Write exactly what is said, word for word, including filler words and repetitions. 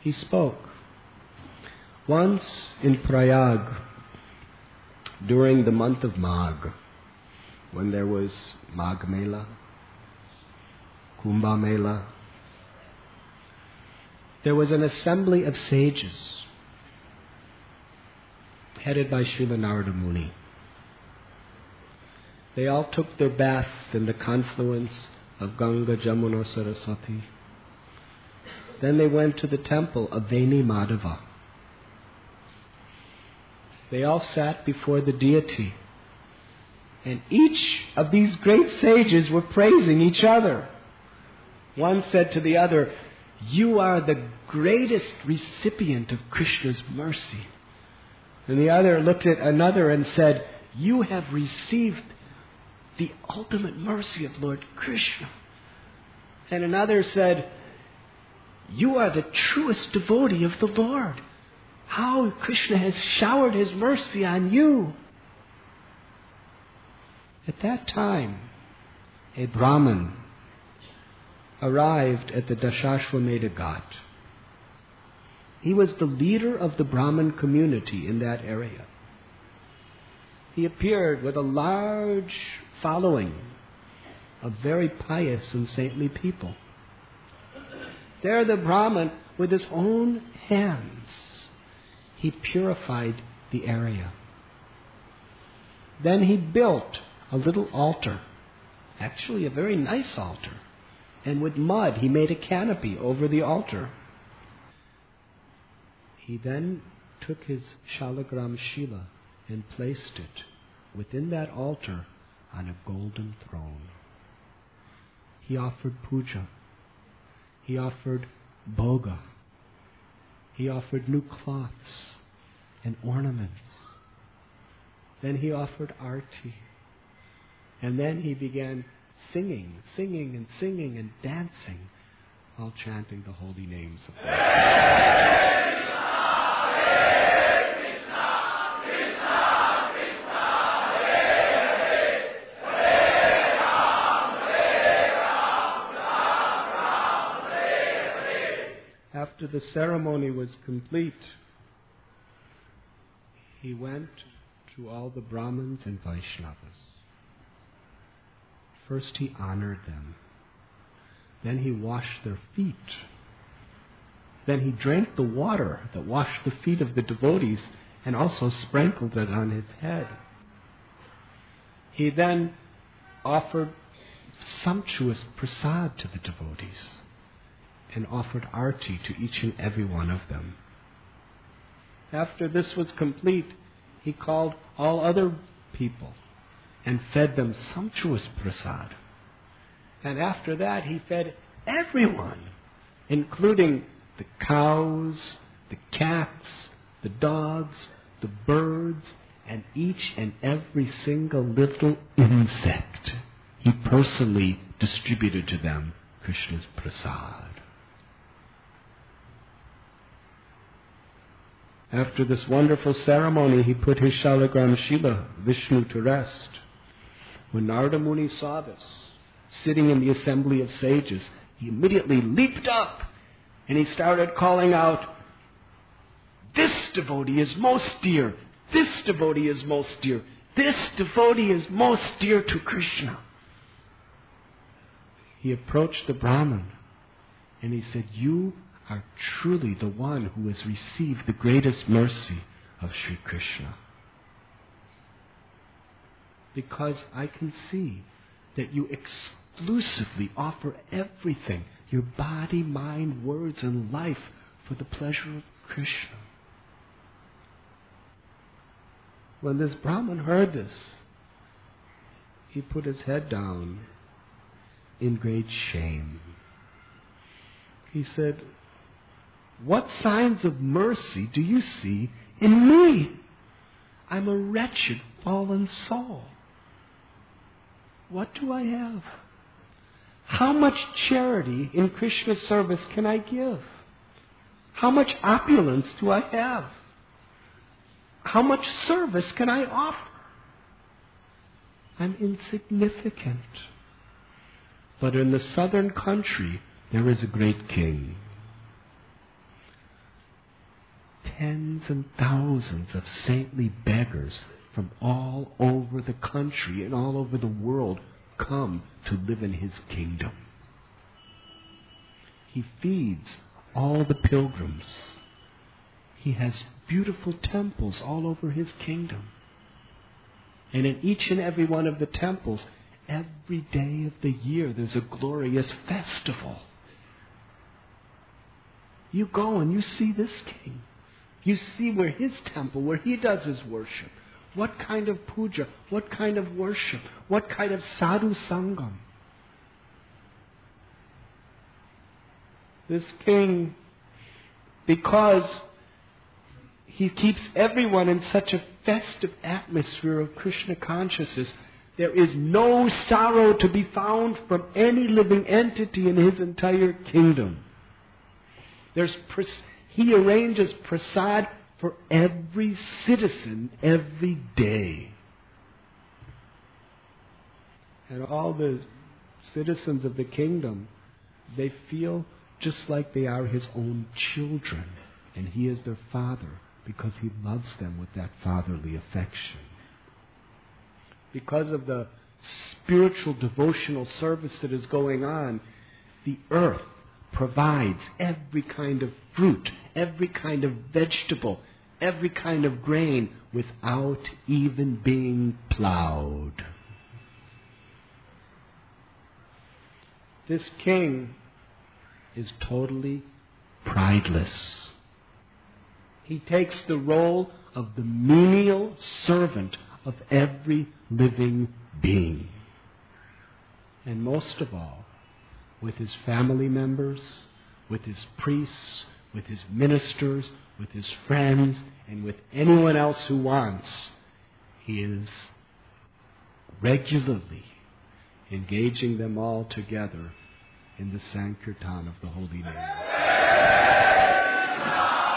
he spoke. Once in Prayag, during the month of Magh, when there was Magh Mela, Kumbh Mela, there was an assembly of sages headed by Srila Narada Muni. They all took their bath in the confluence of Ganga, Jamuna, Saraswati. Then they went to the temple of Veni Madhava. They all sat before the deity, and each of these great sages were praising each other. One said to the other, "You are the greatest recipient of Krishna's mercy." And the other looked at another and said, "You have received the ultimate mercy of Lord Krishna." And another said, "You are the truest devotee of the Lord. How Krishna has showered His mercy on you." At that time, a Brahmin arrived at the Dashashwamedha Ghat. He was the leader of the Brahmin community in that area. He appeared with a large following of very pious and saintly people. There the Brahmin, with his own hands, he purified the area. Then he built a little altar, actually a very nice altar, and with mud he made a canopy over the altar. He then took his Shalagram Shila and placed it within that altar on a golden throne. He offered puja. He offered bhoga. He offered new cloths and ornaments. Then he offered arti. And then he began singing, singing and singing and dancing while chanting the holy names of God. After the ceremony was complete, he went to all the Brahmins and Vaishnavas. First he honored them. Then he washed their feet. Then he drank the water that washed the feet of the devotees and also sprinkled it on his head. He then offered sumptuous prasad to the devotees and offered arti to each and every one of them. After this was complete, he called all other people and fed them sumptuous prasad. And after that, he fed everyone, including the cows, the cats, the dogs, the birds, and each and every single little insect. He personally distributed to them Krishna's prasad. After this wonderful ceremony, he put his Shalagram Shila, Vishnu, to rest. When Narada Muni saw this, sitting in the assembly of sages, he immediately leaped up and he started calling out, "This devotee is most dear. This devotee is most dear. This devotee is most dear to Krishna." He approached the Brahmin and he said, "You are truly the one who has received the greatest mercy of Sri Krishna. Because I can see that you exclusively offer everything, your body, mind, words, and life for the pleasure of Krishna." When this Brahmin heard this, he put his head down in great shame. He said, "What signs of mercy do you see in me? I'm a wretched, fallen soul. What do I have? How much charity in Krishna's service can I give? How much opulence do I have? How much service can I offer? I'm insignificant. But in the southern country, there is a great king. tens and thousands of saintly beggars from all over the country and all over the world come to live in his kingdom. He feeds all the pilgrims. He has beautiful temples all over his kingdom. And in each and every one of the temples, every day of the year, there's a glorious festival. You go and you see this king. You see where his temple, where he does his worship. What kind of puja, what kind of worship, what kind of sadhu sangam. This king, because he keeps everyone in such a festive atmosphere of Krishna consciousness, there is no sorrow to be found from any living entity in his entire kingdom. There's pres- he arranges prasad for every citizen every day. And all the citizens of the kingdom, they feel just like they are his own children. And he is their father because he loves them with that fatherly affection. Because of the spiritual devotional service that is going on, the earth provides every kind of fruit, every kind of vegetable, every kind of grain without even being plowed. This king is totally prideless. He takes the role of the menial servant of every living being. And most of all, with his family members, with his priests, with his ministers, with his friends, and with anyone else who wants, he is regularly engaging them all together in the Sankirtan of the holy name.